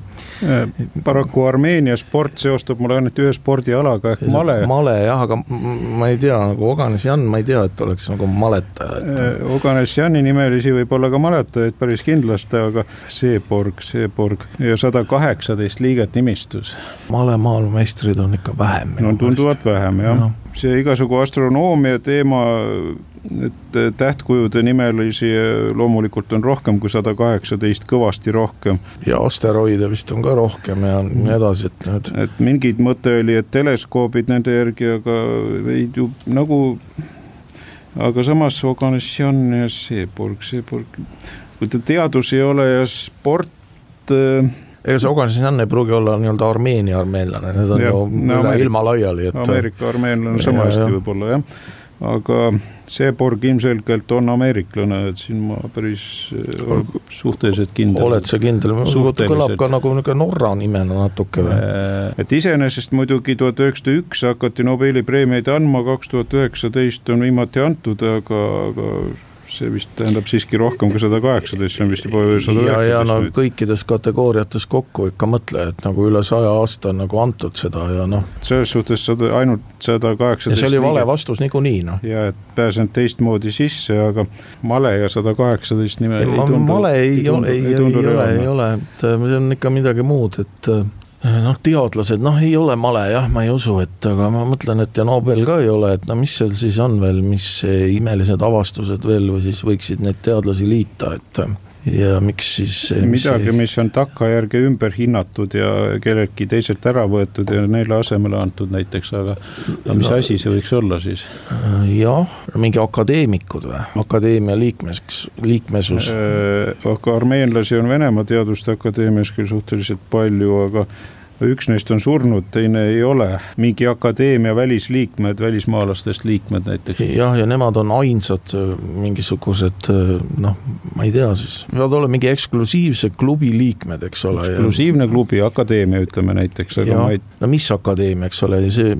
Paraku Armeenia sport seostub mulle ainult ühe spordialaga ehk male. Male jah, aga ma ei tea, nagu Oganes Jan, ma ei tea, et oleks nagu maletaja. Et... Oganes Jani nimelisi võib olla ka maletajaid päris kindlasti, aga Seeborg, Seeborg ja sada kaheksateist liiget nimistus. Male maailmameistrid on ikka vähem. No tunduvad vähem, jah. No. See igasugu astronoomia teema, et tähtkujude nimelisi loomulikult on rohkem kui sada kaheksateist, kõvasti rohkem. Ja asteroide vist on ka rohkem ja nii edasi. Et, nüüd... et mingid mõte oli, et teleskoobid nende järgi, aga ei ju nagu, aga samas Oganes Jan ja Seeborg, Seeborg, kui ta teadus ei ole ja sport... Ega see Oganes Jan ei pruugi olla nii-öelda Armeenia armeenlane, need on ja, ju üle Ameerika, ilma laiali. Et... Ameerika armeenlane sama hästi võib-olla, jah. Aga Seeborg ilmselgelt on ameeriklane, et siin ma päris suhteliselt kindel. Oled sa kindel? Kõlab ka nagu Norra nimena natuke või? Et iseenesest muidugi tuhat üheksasada üks hakati Nobeli preemiaid andma, kaks tuhat üheksateist on viimati antud, aga... aga see vist tähendab siiski rohkem kui sada kaheksateist, see on vist juba sada üheksateist. Ja, ja no kõikides kategooriates kokku ikka mõtle, et nagu üle saja aasta on nagu antud seda ja noh. Selles suhtes sada, ainult sada kaheksateist. Ja see oli vale vastus nigu nii, noh. Ja et pääsen teistmoodi sisse, aga male ja sada kaheksateist nime ei, ei tundu. Male ei, ei, ole, ei, ei, ei ole, ei ole, et see on ikka midagi muud, et... noh, teadlased, noh ei ole male, jah, ma ei usu, et aga ma mõtlen, et ja Nobel ka ei ole, et no mis seal siis on veel, mis imelised avastused veel või siis võiksid need teadlasi liita, et ja miks siis mis midagi, mis on takkajärgi ümber hinnatud ja kelleltki teiselt ära võetud ja neile asemele antud näiteks, aga mis no, asi see võiks olla siis? Jah, mingi akadeemikud või? Akadeemia liikmes, liikmesus. Aga armeenlasi on Venemaa Teaduste Akadeemias küll suhteliselt palju, aga üks neist on surnud, teine ei ole. Mingi akadeemia välisliikmed, välismaalastest liikmed näiteks. Jah, ja nemad on ainsad mingisugused, noh, ma ei tea siis. Võivad olla mingi eksklusiivse klubi liikmed, eks ole. Eksklusiivne ja... klubi, akadeemia ütleme näiteks. Aga ja, ma ei... no mis akadeemia, eks ole, see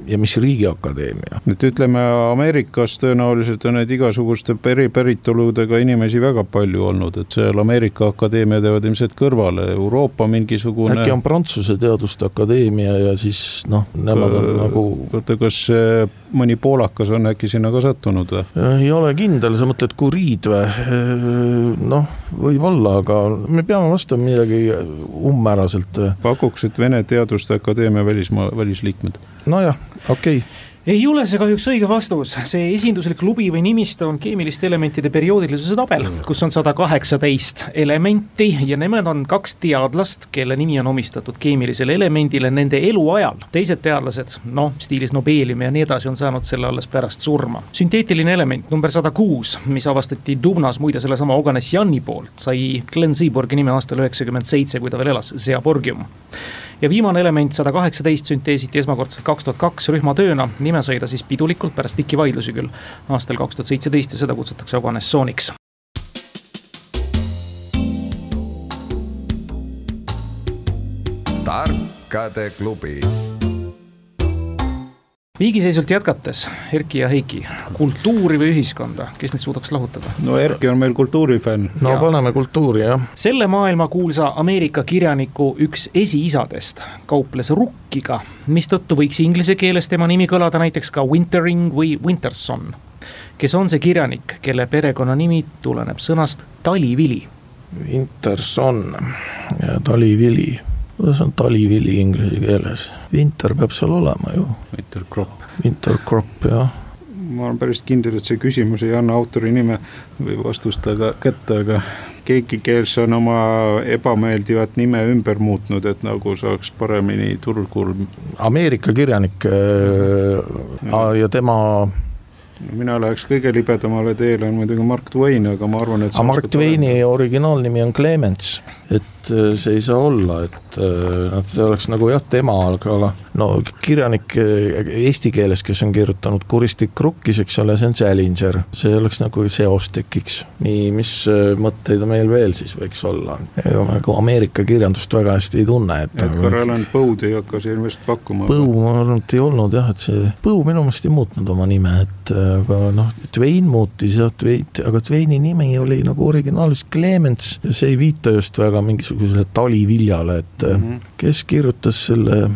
ja mis riigiakadeemia. et ütleme, Ameerikas tõenäoliselt on need igasuguste peripäritoludega inimesi väga palju olnud, et seal Ameerika akadeemia teevad ilmselt kõrvale, Euroopa mingisugune. Äkki on Prantsuse teaduste akadeemia ja siis noh, nemad on nagu. Oota, kas mõni poolakas on äkki sinna ka sattunud või? Ei ole kindel, sa mõtled Kuriid või? Noh, võib olla, aga me peame vastama midagi ummäraselt. Pakuks, et Vene Teaduste Akadeemia välismaa, välisliikmed. Nojah, okei okay. Ei ole see kahjuks õige vastus, see esinduslik klubi või nimiste on keemiliste elementide perioodilisuse tabel, kus on sada kaheksateist elementi ja nemad on kaks teadlast, kelle nimi on omistatud keemilisele elemendile nende eluajal. Teised teadlased, noh, stiilis Nobeliumi ja nii edasi on saanud selle alles pärast surma. Sünteetiline element number sada kuus, mis avastati Dubnas muide selle sama Oganesjani poolt, sai Glenn Seaborgi nime aastal üheksakümmend seitse, kui ta veel elas, Seaborgium. Ja viimane element sada kaheksateist sünteesiti esmakordselt kaks tuhat kaks rühmatööna, nime sai ta siis pidulikult pärast pikki vaidlusi küll aastal kaks tuhat seitseteist ja seda kutsutakse Oganessoniks. Tarkade klubi. Viigiseisult jätkates, Erki ja Heiki, kultuuri või ühiskonda, kes neid suudaks lahutada? No Erki on meil kultuurifänn. No ja. Paneme kultuuri, jah. Selle maailma kuulsa Ameerika kirjaniku üks esiisadest kauples rukkiga, mis tõttu võiks inglise keeles tema nimi kõlada näiteks ka Wintering või Winterson. Kes on see kirjanik, kelle perekonna nimi tuleneb sõnast talivili? Winterson ja talivili. Kuidas on talivili inglise keeles? Winter peab seal olema ju. Winter crop. Winter crop, jah. Ma olen päris kindel, et see küsimus ei anna autori nime või vastust aga kätte, aga keegi keels on oma ebameeldivat nime ümber muutnud, et nagu saaks paremini turgul. Ameerika kirjanik ja, ja tema... No, mina läheks kõige libedamale teele on muidugi Mark Twain, aga ma arvan, et... Mark Twaini originaalnimi on Clemens, et see ei saa olla, et see oleks nagu jah tema, aga no kirjanik eesti keeles, kes on kirjutanud Kuristik rukkis, eks ole, see on Challenger, see oleks nagu seos tekiks. Nii, mis mõtteid meil veel siis võiks olla? Nagu Ameerika kirjandust väga hästi ei tunne. Et Edgar Allan Poe'd ei hakka siin vist pakkuma. Poe, ma arvan, et ei olnud jah, et see Poe minu meelest ei muutnud oma nime, et aga noh, Twain muutis ja Twain, aga Twaini nimi oli nagu originaalis Clemens ja see ei viita just väga mingisugusele taliviljale, et mm-hmm. kes kirjutas selle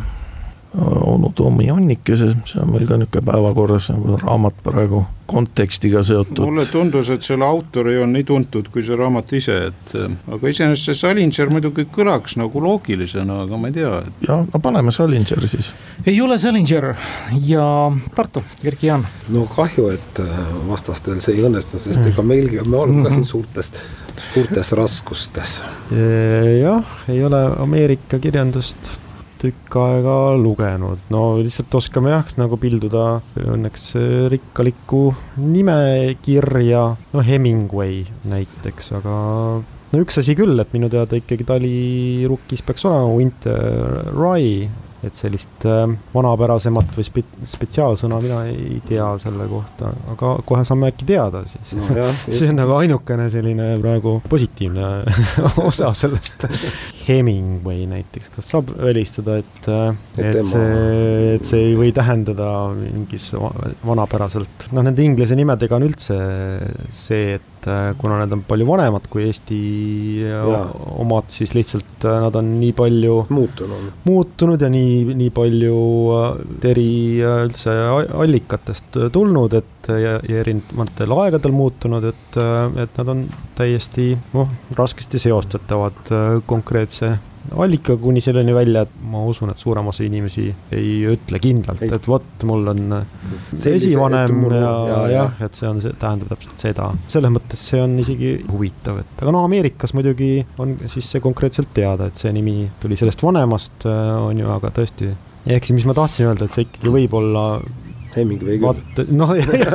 onu Toomi Annikese, see on meil ka niisugune päevakorras nagu raamat praegu kontekstiga seotud. Mulle tundus, et selle autor ei ole nii tuntud kui see raamat ise, et aga iseenesest see Salinger muidugi kõlaks nagu loogilisena, aga ma ei tea. Et... Ja, no paneme Salinger siis. Ei ole Salinger ja Tartu, Erki Jaan. No kahju, et vastastel see ei õnnestu, sest ega meilgi me oleme ka siin suurtest, suurtes raskustes. Jah, ei ole Ameerika kirjandust tükk aega lugenud. No lihtsalt oskame jah nagu pilduda õnneks rikkalikku nimekirja, no Hemingway näiteks, aga no üks asi küll, et minu teada ikkagi talirukkis peaks olema Winter Rye, et sellist vanapärasemat või spe- spetsiaalsõna mina ei tea selle kohta, aga kohe saame äkki teada siis. No, jah, see on nagu ainukene selline praegu positiivne osa sellest. Hemingway näiteks, kas saab välistada, et, et, see, et see ei või tähendada mingis vanapäraselt. No nende inglise nimedega on üldse see, et kuna need on palju vanemad kui Eesti ja. Omad, siis lihtsalt nad on nii palju muutunud, muutunud ja nii, nii palju eri üldse allikatest tulnud, et ja, ja erinevatel aegadel muutunud, et, et nad on täiesti noh, raskesti seostatavad konkreetse allika kuni selleni välja, et ma usun, et suurem osa inimesi ei ütle kindlalt, ei. Et vot mul on esivanem mul, ja, ja, ja et see on, see tähendab täpselt seda. Selles mõttes see on isegi huvitav, et aga no Ameerikas muidugi on siis see konkreetselt teada, et see nimi tuli sellest vanemast, on ju, aga tõesti, ehk siis mis ma tahtsin öelda, et see ikkagi võib olla Hemingway küll. No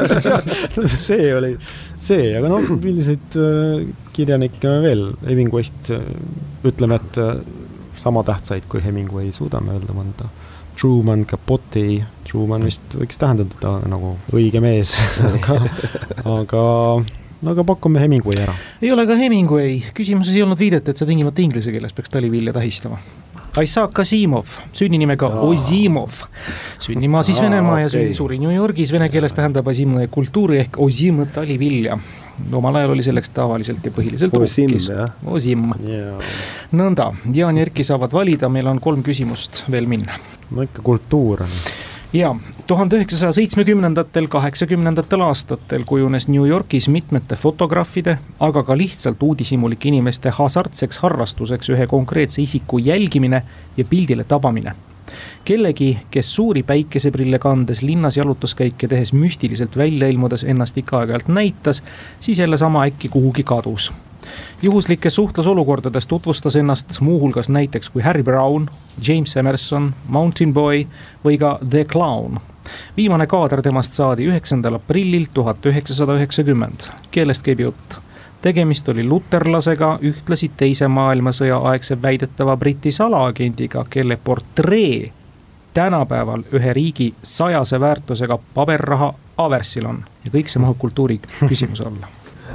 see oli see, aga noh, milliseid kirjanikke veel Hemingwayst ütleme, et sama tähtsaid kui Hemingway suudame öelda mõnda. Truman Capote, Truman vist võiks tähendada nagu õige mees, aga, aga, aga pakume Hemingway ära. Ei ole ka Hemingway, küsimuses ei olnud viidet, et see tingimata inglise keeles peaks talivilja tähistama. Isaac Asimov, sünninimega Osimov. Sünnimaa siis Venemaa ja okay. Suri New Yorgis, vene keeles tähendab Asimne kultuuri ehk Osim talivilja. Omal ajal oli selleks tavaliselt ja põhiliselt Osim, rukkis. Osim. Yeah. Nõnda, Jaan ja Erki saavad valida, meil on kolm küsimust veel minna. No ikka kultuur on. Ja tuhande üheksasaja seitsmekümnendatel, kaheksakümnendatel aastatel kujunes New Yorgis mitmete fotograafide, aga ka lihtsalt uudishimulike inimeste hasartseks harrastuseks ühe konkreetse isiku jälgimine ja pildile tabamine. Kellegi, kes suuri päikeseprille kandes linnas jalutuskäike tehes müstiliselt välja ilmudes ennast ikka aeg-ajalt näitas, siis jälle sama äkki kuhugi kadus. Juhuslikes suhtlusolukordades tutvustas ennast muuhulgas näiteks kui Harry Brown, James Emerson, Mountain Boy või ka The Clown. Viimane kaader temast saadi üheksandal aprillil tuhat üheksasada üheksakümmend. Keelest käib jutt. Tegemist oli luterlasega, ühtlasi teise maailmasõja aegse väidetava Briti salaagendiga, kelle portree tänapäeval ühe riigi sajase väärtusega paberraha aversil on. Ja kõik see mahub kultuuri küsimuse alla.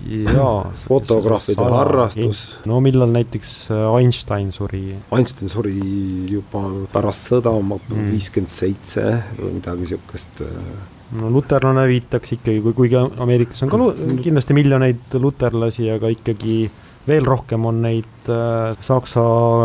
Jaa, fotograafide harrastus. No millal näiteks Einstein suri? Einstein suri juba pärast sõda oma viiskümmend seitse või midagi siukest. No luterlane viitaks ikkagi, kuigi Ameerikas on ka kindlasti miljoneid luterlasi, aga ikkagi veel rohkem on neid saksa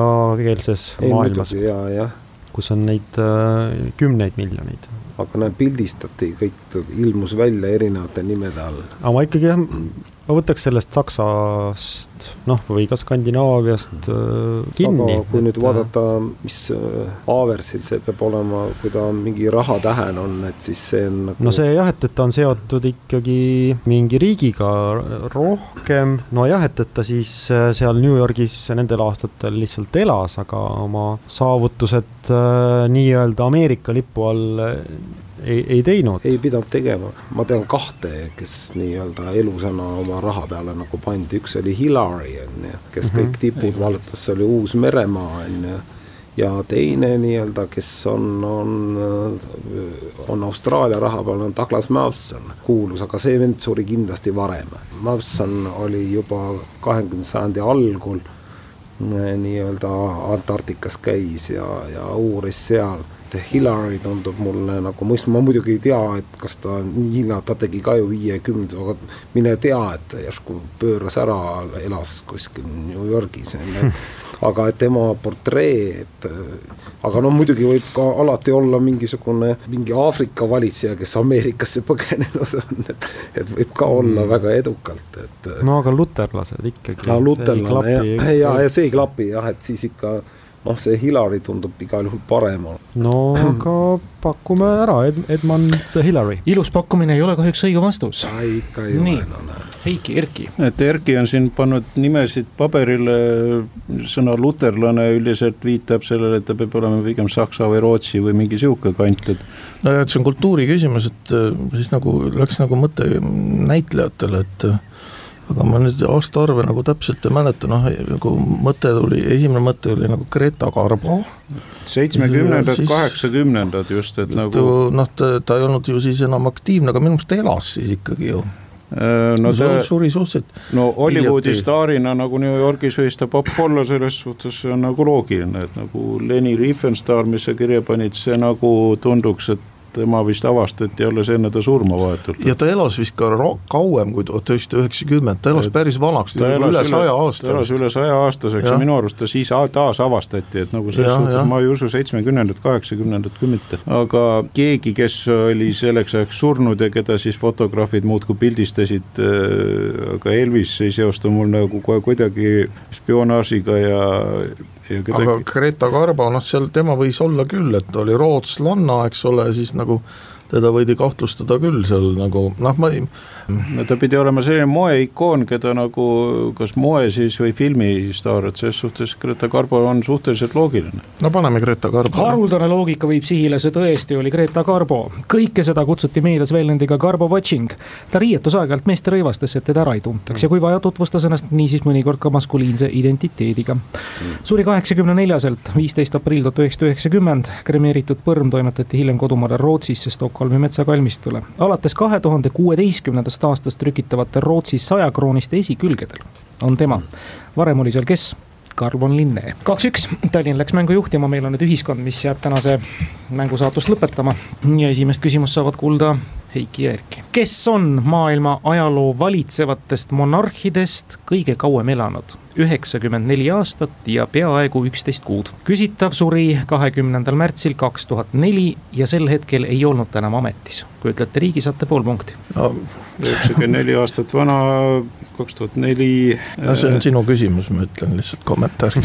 keelses maailmas, ja, ja. kus on neid kümneid miljoneid. Aga näe, pildistati, kõik ilmus välja erinevate nimede all. Aga ma ikkagi jah, ma võtaks sellest Saksast, noh, või ka Skandinaaviast kinni. Aga kui nüüd vaadata, mis Aversil see peab olema, kui ta mingi rahatähen on, et siis see on nagu... No see jah, et, et ta on seotud ikkagi mingi riigiga rohkem. No jah, et, et ta siis seal New Yorgis nendel aastatel lihtsalt elas, aga oma saavutused nii-öelda Ameerika lipu all ei, ei teinud. Ei pidanud tegema. Ma tean kahte, kes nii-öelda elusana oma raha peale nagu pandi. Üks oli Hillary, kes mm-hmm. kõik tipud valutas, see oli Uus-Meremaa. Ja teine nii-öelda, kes on, on, on Austraalia raha peal, on Douglas Mawson, kuulus, aga see vend suri kindlasti varem. Mawson oli juba kahekümnenda sajandi algul nii-öelda Antarktikas käis ja, ja uuris seal. Hillary tundub mulle nagu, ma muidugi ei tea, et kas ta nii hilja, ta tegi ka ju viiekümne, aga mine tea, et järsku pööras ära, elas kuskil New Yorgis. Aga et tema portree, et, aga no muidugi võib ka alati olla mingisugune, mingi Aafrika valitseja, kes Ameerikasse põgenenud on, et, et võib ka olla väga edukalt. Et, no aga luterlased ikkagi. Ja luterlane, ja, ja, ja see ei klapi, jah, et siis ikka noh, see Hillary tundub igal juhul parem. No aga pakume ära, Ed, Edmund Hillary. Ilus pakkumine ei ole kahjuks õige vastus. Ai, ikka ei Nii. ole. No, Heiki, Erki. Et Erki on siin pannud nimesid paberile, sõna luterlane üldiselt viitab sellele, et ta peab olema pigem Saksa või Rootsi või mingi siuke kant. Et... No et see on kultuuri küsimus, et siis nagu läks nagu mõte näitlejatele, et aga ma nüüd aastaarve nagu täpselt ei mäleta, noh, nagu mõte tuli, esimene mõte oli nagu Greta Garbo. seitsmekümnendad, kaheksakümnendad just, et nagu... Noh, ta, ta ei olnud ju siis enam aktiivne, aga minu meelest elas siis ikkagi ju. No ta suri suhteliselt. No Hollywoodi staarina nagu New Yorgis võis ta popp olla, selles suhtes see on nagu loogiline, et nagu Leni Riefenstahl, mis sa kirja panid, see nagu tunduks, et tema vist avastati alles enne ta surma vahetult. Ja ta elas vist ka kauem kui tuhat üheksasada üheksakümmend, ta elas päris vanaks, ta elas üle saja aasta. Ta elas üle saja aastaseks ja minu arust ta siis taas avastati, et nagu selles ja, suhtes ja. Ma ei usu seitsmekümnendad, kaheksakümnendad kui mitte. Aga keegi, kes oli selleks ajaks surnud ja keda siis fotograafid muudkui pildistasid, aga Elvis ei seosta mul nagu kohe kuidagi spionaažiga ja Ja kedagi... Aga Greta Garbo, noh seal tema võis olla küll, et oli rootslanna, eks ole, siis nagu teda võidi kahtlustada küll seal nagu, noh ma ei... No ta pidi olema selline moeikoon, keda nagu kas moe siis või filmistaar, et selles suhtes Greta Garbo on suhteliselt loogiline. No paneme Greta Garbo. Haruldane loogika viib sihile, see tõesti oli Greta Garbo. Kõike seda kutsuti meedias väljendiga Garbo watching. Ta riietus aeg-ajalt meeste rõivastesse, et teda ära ei tuntaks ja kui vaja tutvustas ennast nii siis mõnikord ka maskuliinse identiteediga. Suri kaheksakümne neljaselt, viisteist aprill tuhat üheksasada üheksakümmend, kremeeritud põrm toimetati hiljem kodumaale Rootsisse Stockholmi metsakalmistule. Alates kahe tuhande kuueteistkümnendast aastast trükitavate Rootsi sajakrooniste esikülgedel on tema. Varem oli seal kes? Carl von Linné. kaks üks, Tallinn läks mängu juhtima, meil on nüüd ühiskond, mis jääb tänase mängu saatust lõpetama ja esimest küsimust saavad kuulda Heiki ja Erki. Kes on maailma ajaloo valitsevatest monarhidest kõige kauem elanud? üheksakümmend neli aastat ja peaaegu üksteist kuud. Küsitav suri kahekümnendal märtsil kaks tuhat neli ja sel hetkel ei olnud ta enam ametis. Kui ütlete riigi, saate pool punkti. No, üheksakümmend neli aastat vana, kaks tuhat neli. No, see on sinu küsimus, ma ütlen lihtsalt kommentaari.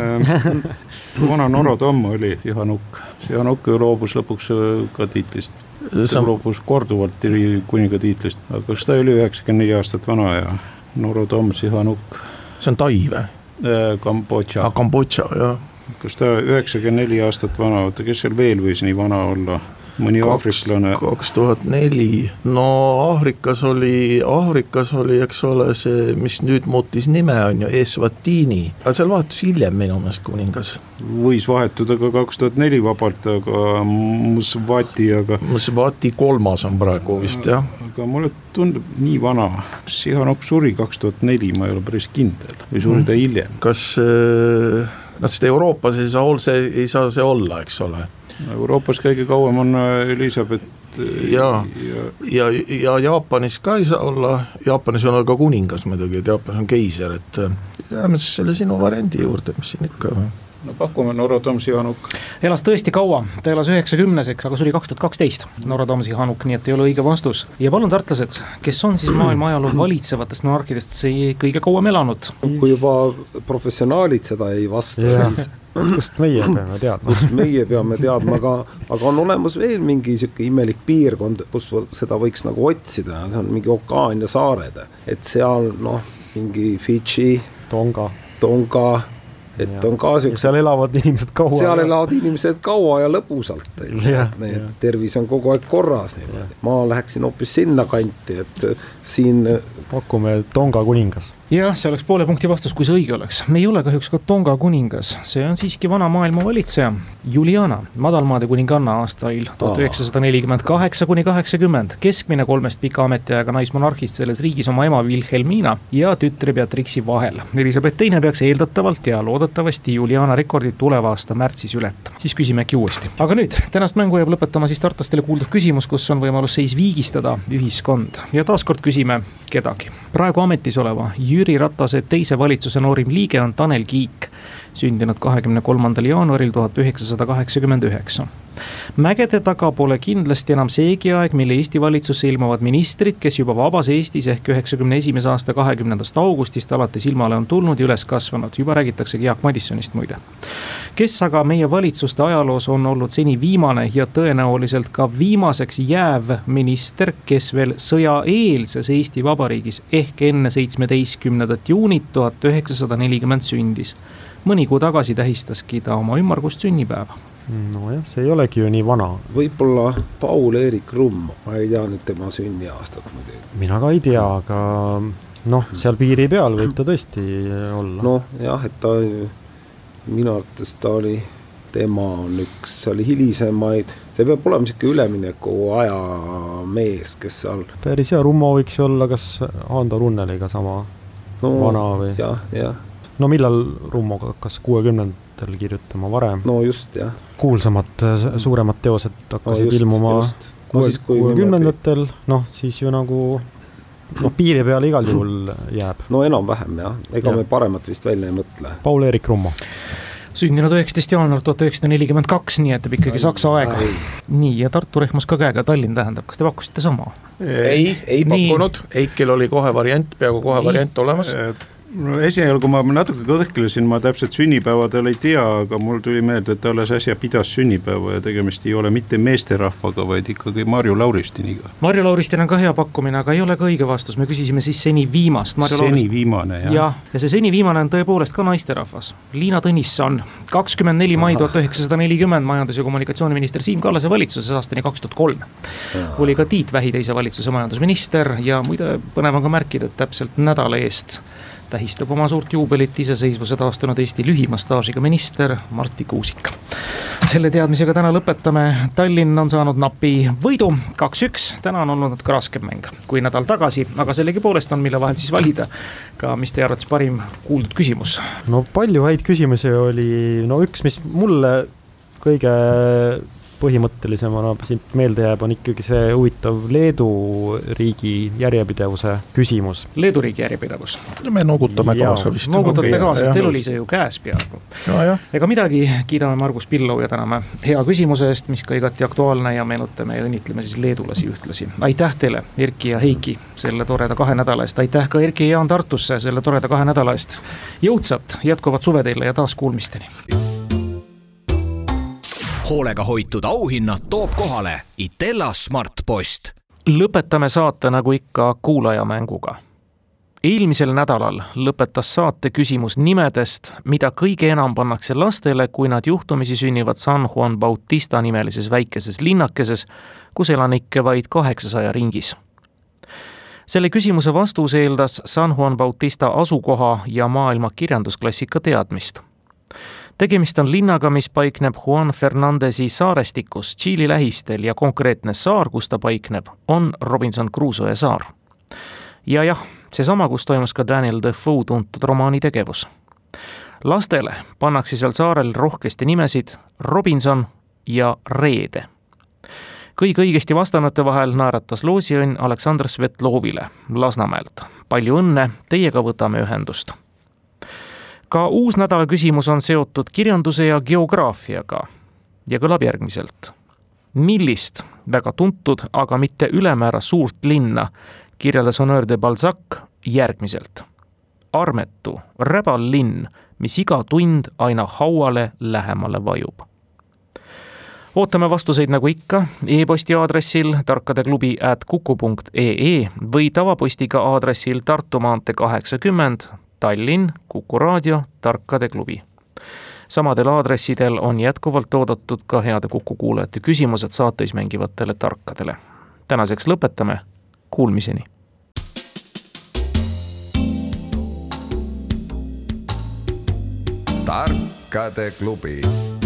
Vana Noro Tamm oli Sihanouk. Sihanouk loobus lõpuks ka tiitlist. Ta loobus korduvalt kuninga tiitlist. Aga kas ta oli üheksakümmend neli aastat vana ja Noro Tamm, Sihanouk? See on Tai või? Kambodža. Ah, Kambodža, jah. Kas ta üheksakümmend neli aastat vana, oota, kes seal veel võis nii vana olla? Mõni aafriklane. kaks tuhat neli. No Aafrikas oli, Aafrikas oli, eks ole, see, mis nüüd muutis nime on ju, Eswatini. Aga seal vahetus hiljem minu meelest kuningas. Võis vahetuda ka kaks tuhat neli vabalt, aga Mswati, aga... Mswati kolmas on praegu vist, jah. Aga mulle tundub nii vana. Sihanouk suri kaks tuhat neli, ma ei ole päris kindel. Või suri ta hiljem. Kas, no seda Euroopas ei saa, see, ei saa see olla, eks ole. Euroopas kõige kauem on Elisabeth ja, ja, ja, ja Jaapanis ka ei saa olla, Jaapanis on ka kuningas muidugi, et Jaapanis on keiser, et jääme siis selle sinu variandi juurde, mis siin ikka. No pakume Noro Tamm, Sihanouk. Elas tõesti kaua, ta elas üheksakümneseks, aga suri kaks tuhat kaksteist Noro Tamm, Sihanouk, nii et ei ole õige vastus. Ja palun tartlased, kes on siis maailma ajaloo valitsevatest monarhidest see kõige kauem elanud? Kui juba professionaalid seda ei vasta, siis kust meie peame teadma? Kust meie peame teadma, aga, aga on olemas veel mingi siuke imelik piirkond, kus seda võiks nagu otsida, see on mingi Okaania saared, et seal noh, mingi Fidži, Tonga, Tonga, et ja. On ka siuksed, seal elavad inimesed kaua. Seal elavad inimesed kaua ja lõbusalt, et ja, need ja. Tervis on kogu aeg korras. Ma läheksin hoopis sinna kanti, et siin pakume Tonga kuningas. Jah, see oleks poole punkti vastus, kui see õige oleks. Me ei ole kahjuks ka Tonga kuningas, see on siiski vana maailma valitseja Juliana, madalmaade kuninganna aastail tuhat üheksasada nelikümmend kaheksa kuni kaheksakümmend. Keskmine kolmest pika ametiaega naismonarhist selles riigis oma ema Wilhelmina ja tütre Beatrixi vahel. Elisabeth teine peaks eeldatavalt ja loodetavasti Juliana rekordid tuleva aasta märtsis ületama. Siis küsime äkki uuesti. Aga nüüd, tänast mängu jääb lõpetama siis tartlastele kuuldav küsimus, kus on võimalus seis viigistada ühiskond. Ja taaskord küsime kedagi. Praegu ametis oleva Jüri Ratase teise valitsuse noorim liige on Tanel Kiik, sündinud kahekümne kolmandal jaanuaril tuhat üheksasada kaheksakümmend üheksa. Mägede taga pole kindlasti enam seegi aeg, mille Eesti valitsusse ilmuvad ministrid, kes juba vabas Eestis ehk üheksakümne esimese aasta kahekümnendast augustist alates ilmale on tulnud ja üles kasvanud. Juba räägitaksegi Jaak Madissonist muide. Kes aga meie valitsuste ajaloos on olnud seni viimane ja tõenäoliselt ka viimaseks jääv minister, kes veel sõjaeelses Eesti Vabariigis ehk enne seitsmeteistkümnendat juunit tuhat üheksasada nelikümmend sündis. Mõni kuu tagasi tähistaski ta oma ümmargust sünnipäeva. No jah, see ei olegi ju nii vana. Võib-olla Paul-Eerik Rumm, ma ei tea nüüd tema sünniaastat. Mina ka ei tea, aga noh, seal piiri peal võib ta tõesti olla. Noh jah, et ta minu arvates ta oli, tema on üks, see oli hilisemaid, see peab olema siuke ülemineku aja mees, kes seal. Päris hea, Rummo võiks olla, kas Hando Runneliga sama no, vana või? Jah, jah. No millal Rummo hakkas kuuekümnendatel kirjutama varem? No just, jah. Kuulsamad, suuremad teosed hakkasid no just, ilmuma just. No siis kuuekümnendatel, noh siis ju nagu no, piiri peale igal juhul jääb. No enam vähem, jah. Ega ja. Me paremat vist välja ei mõtle. Paul-Eerik Rummo. Sündinud üheksateist jaanuar tuhat üheksasada nelikümmend kaks, nii et ikkagi saksa aega. Nii, ja Tartu rehmas ka käega, Tallinn tähendab. Kas te pakkusite sama? Ei, ei pakkunud. Eikil oli kohe variant, peaaegu kohe nii. Variant olemas. No esialgu ma natuke kõhklesin, ma täpselt sünnipäevadel ei tea, aga mul tuli meelde, et ta alles äsja pidas sünnipäeva ja tegemist ei ole mitte meesterahvaga, vaid ikkagi Marju Lauristiniga. Marju Lauristin on ka hea pakkumine, aga ei ole ka õige vastus. Me küsisime siis seni viimast. Marju seni Laurist... viimane, jah. Ja, ja see seni viimane on tõepoolest ka naisterahvas. Liina Tõnisson, kakskümmend neli mai tuhat üheksasada nelikümmend majandus- ja kommunikatsiooniminister Siim Kallase valitsuses aastani kaks tuhat kolm. Oli ka Tiit Vähi teise valitsuse majandusminister ja muide põnev on ka märkida, et täpselt nädala eest tähistab oma suurt juubelit iseseisvuse taastanud Eesti lühima staažiga minister Marti Kuusik. Selle teadmisega täna lõpetame. Tallinn on saanud napi võidu kaks üks, täna on olnud ka raskem mäng kui nädal tagasi, aga sellegi poolest on mille vahel siis valida ka, mis teie arvates parim kuuldud küsimus? No palju häid küsimusi oli, no üks, mis mulle kõige põhimõttelisemana siit meelde jääb, on ikkagi see huvitav Leedu riigi järjepidevuse küsimus. Leedu riigi järjepidevus. Me nogutame ja, kaasa vist. Nogutate kaasa, et teil oli see ju käes peaaegu. Ja, Ega midagi, kiidame Margus Pillau ja täname hea küsimuse eest, mis ka igati aktuaalne ja meenutame ja õnnitleme siis leedulasi ühtlasi. Aitäh teile, Erki ja Heiki, selle toreda kahe nädala eest. Aitäh ka Erki ja Jaan Tartusse selle toreda kahe nädala eest. Jõudsat jätkuvat suve teile ja taas kuulmisteni. Hoolega hoitud auhinnad toob kohale Itella Smartpost. Lõpetame saate nagu ikka kuulajamänguga. Eelmisel nädalal lõpetas saate küsimus nimedest, mida kõige enam pannakse lastele, kui nad juhtumisi sünnivad San Juan Bautista nimelises väikeses linnakeses, kus elanikke vaid kaheksasaja ringis. Selle küsimuse vastus eeldas San Juan Bautista asukoha ja maailma kirjandusklassika teadmist. Tegemist on linnaga, mis paikneb Juan Fernandesi saarestikus Tšiili lähistel ja konkreetne saar, kus ta paikneb, on Robinson Crusoe saar. Ja jah, see sama, kus toimus ka Daniel Defoe tuntud romaani tegevus. Lastele pannakse seal saarel rohkesti nimesid Robinson ja Reede. Kõik õigesti vastanute vahel naeratas loosiõnn Aleksandr Svetlovile Lasnamäelt. Palju õnne, teiega võtame ühendust. Ka uus nädala küsimus on seotud kirjanduse ja geograafiaga ja kõlab järgmiselt. Millist väga tuntud, aga mitte ülemäära suurt linna kirjeldas Honoré de Balzac järgmiselt? Armetu, räbal linn, mis iga tund aina hauale lähemale vajub. Ootame vastuseid nagu ikka e-posti aadressil tarkadeklubi at kuku punkt ee või tavapostiga aadressil Tartu maantee kaheksakümmend Tallinn, Kuku Raadio, Tarkade klubi. Samadel aadressidel on jätkuvalt oodatud ka heade Kuku kuulajate küsimused saateis mängivatele tarkadele. Tänaseks lõpetame. Kuulmiseni. Tarkade klubi.